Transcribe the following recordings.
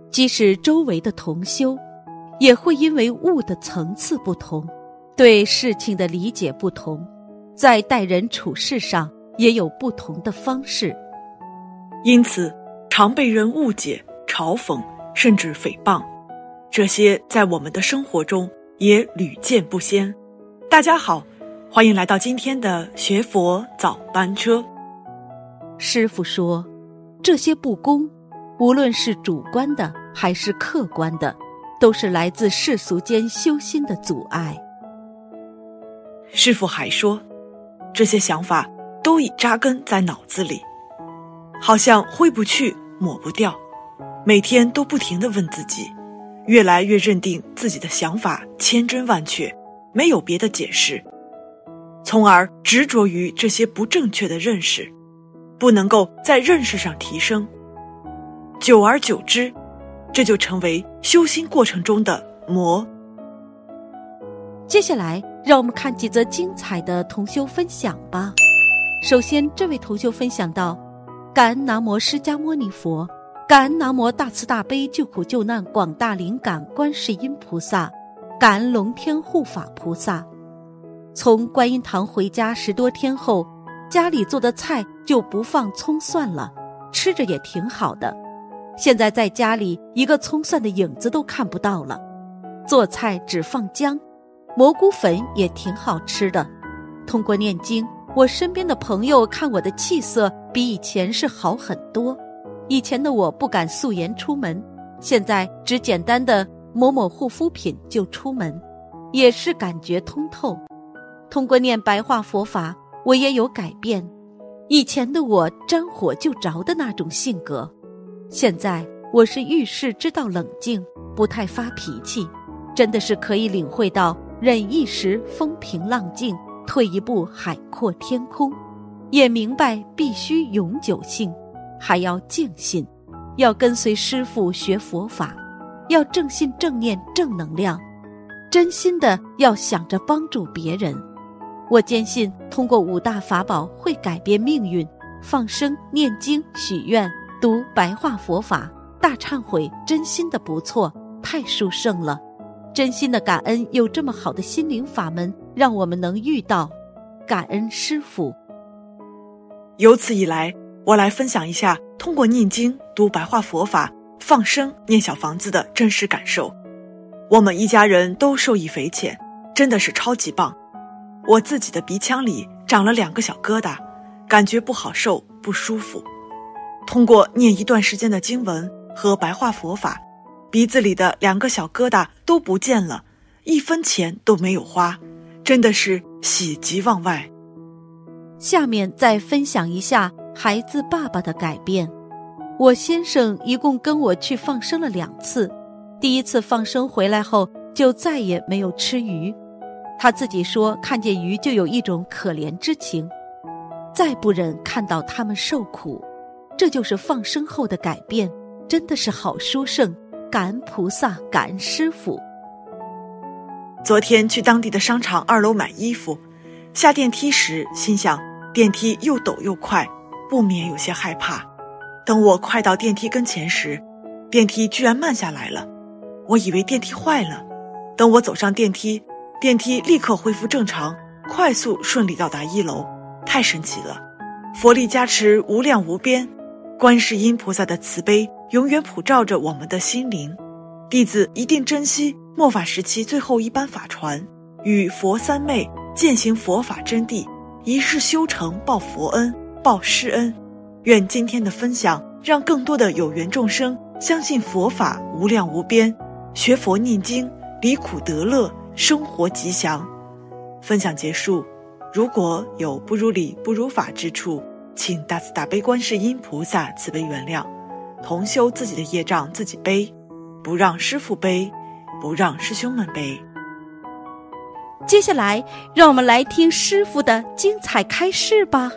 即使周围的同修，也会因为悟的层次不同，对事情的理解不同，在待人处事上也有不同的方式， 因此常被人误解、嘲讽甚至诽谤，这些在我们的生活中也屡见不鲜。大家好，欢迎来到今天的学佛早班车。 师父说，这些不公，无论是主观的还是客观的，都是来自世俗间修心的阻碍。 师父还说，这些想法都已扎根在脑子里，好像挥不去抹不掉，每天都不停地问自己，越来越认定自己的想法千真万确，没有别的解释，从而执着于这些不正确的认识，不能够在认识上提升。久而久之，这就成为修心过程中的魔。 接下来让我们看几则精彩的同修分享吧。首先，这位同修分享到，感恩南无释迦牟尼佛，感恩南无大慈大悲救苦救难广大灵感观世音菩萨，感恩龙天护法菩萨。从观音堂回家10多天后，家里做的菜就不放葱蒜了，吃着也挺好的。现在在家里一个葱蒜的影子都看不到了，做菜只放姜，蘑菇粉也挺好吃的。通过念经，我身边的朋友看我的气色比以前是好很多。以前的我不敢素颜出门，现在只简单的抹抹护肤品就出门，也是感觉通透。通过念白话佛法，我也有改变。以前的我沾火就着的那种性格，现在我是遇事知道冷静，不太发脾气，真的是可以领会到忍一时风平浪静，退一步海阔天空，也明白必须永久性，还要静信，要跟随师父学佛法，要正信正念正能量，真心的要想着帮助别人。我坚信通过5大法宝会改变命运，放生、念经、许愿、读白话佛法、大忏悔，真心的不错，太殊胜了。真心的感恩有这么好的心灵法门让我们能遇到，感恩师父。 由此以来，我来分享一下通过念经、读白话佛法、放生、念小房子的真实感受。我们一家人都受益匪浅，真的是超级棒。我自己的鼻腔里长了2个小疙瘩，感觉不好受，不舒服。通过念一段时间的经文和白话佛法，鼻子里的2个小疙瘩都不见了，1分钱都没有花，真的是喜极望外。 下面再分享一下孩子爸爸的改变。我先生一共跟我去放生了2次，第一次放生回来后就再也没有吃鱼，他自己说看见鱼就有一种可怜之情，再不忍看到他们受苦，这就是放生后的改变，真的是好殊胜，感恩菩萨，感恩师父。 昨天去当地的商场2楼买衣服，下电梯时心想电梯又陡又快，不免有些害怕。等我快到电梯跟前时，电梯居然慢下来了，我以为电梯坏了。等我走上电梯，电梯立刻恢复正常，快速顺利到达1楼，太神奇了！佛力加持无量无边，观世音菩萨的慈悲永远普照着我们的心灵。弟子一定珍惜末法时期最后一班法传，与佛三昧践行佛法真谛，一世修成报佛恩，报师恩。愿今天的分享让更多的有缘众生相信佛法无量无边，学佛念经，离苦得乐，生活吉祥。分享结束，如果有不如理不如法之处，请大慈大悲观世音菩萨慈悲原谅。同修自己的业障自己背，不让师父背，不让师兄们背。 接下来让我们来听师父的精彩开示吧。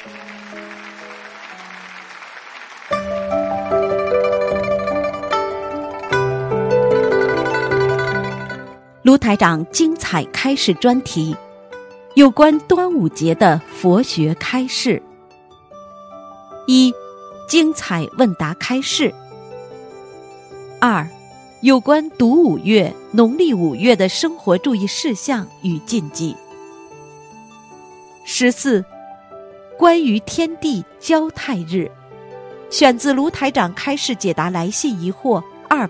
卢台长精彩开示专题，有关端午节的佛学开示。1. 精彩问答开示。 2. 有关读5月、农历5月的生活注意事项与禁忌。14. 关于天地交泰日，选自卢台长开示解答来信疑惑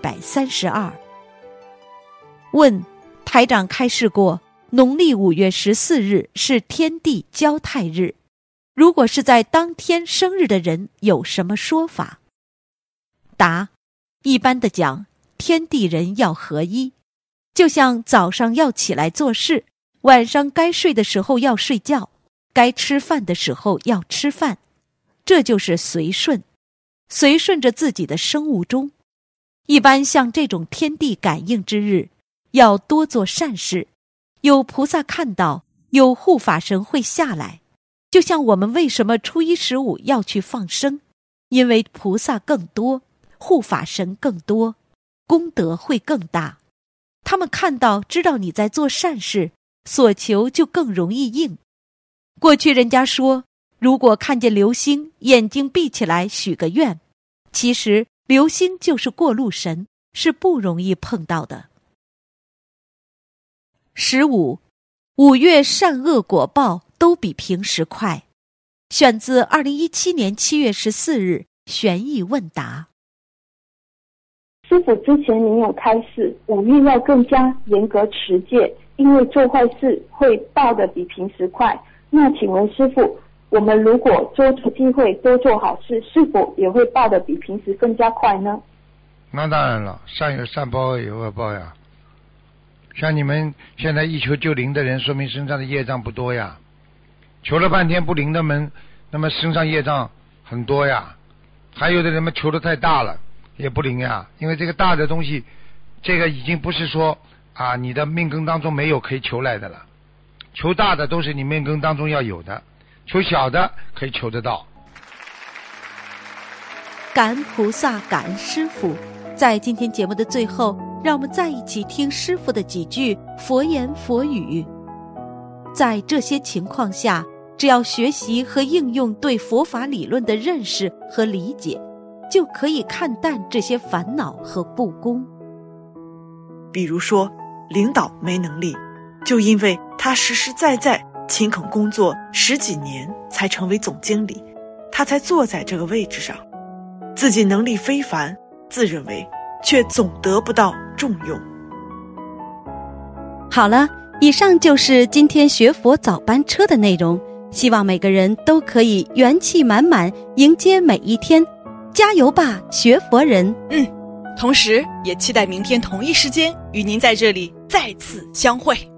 232。问：台长开示过，农历5月14日是天地交泰日，如果是在当天生日的人有什么说法？答：一般的讲，天地人要合一，就像早上要起来做事，晚上该睡的时候要睡觉，该吃饭的时候要吃饭，这就是随顺，随顺着自己的生物钟。一般像这种天地感应之日，要多做善事，有菩萨看到，有护法神会下来。就像我们为什么初一十五要去放生，因为菩萨更多，护法神更多，功德会更大。他们看到知道你在做善事，所求就更容易应。过去人家说，如果看见流星，眼睛闭起来许个愿，其实流星就是过路神，是不容易碰到的。15. 5月善恶果报都比平时快，选自2017年7月14日玄义问答。 师父之前您有开示，5月要更加严格持戒，因为做坏事会报得比平时快。那请问师父，我们如果捉住机会多做好事，是否也会报得比平时更加快呢？ 那当然了，善有善报，恶有恶报呀。像你们现在一求就灵的人，说明身上的业障不多呀。求了半天不灵的们，那么身上业障很多呀。还有的人们求得太大了，也不灵呀。因为这个大的东西，这个已经不是说你的命根当中没有可以求来的了。求大的都是你命根当中要有的，求小的可以求得到。 感恩菩萨，感恩师父。在今天节目的最后，让我们再一起听师父的几句佛言佛语。在这些情况下，只要学习和应用对佛法理论的认识和理解，就可以看淡这些烦恼和不公。 比如说，领导没能力，就因为他实实在在勤恳工作10几年才成为总经理，他才坐在这个位置上，自己能力非凡，自认为却总得不到重用。 好了，以上就是今天学佛早班车的内容，希望每个人都可以元气满满迎接每一天，加油吧，学佛人！ 同时也期待明天同一时间与您在这里再次相会。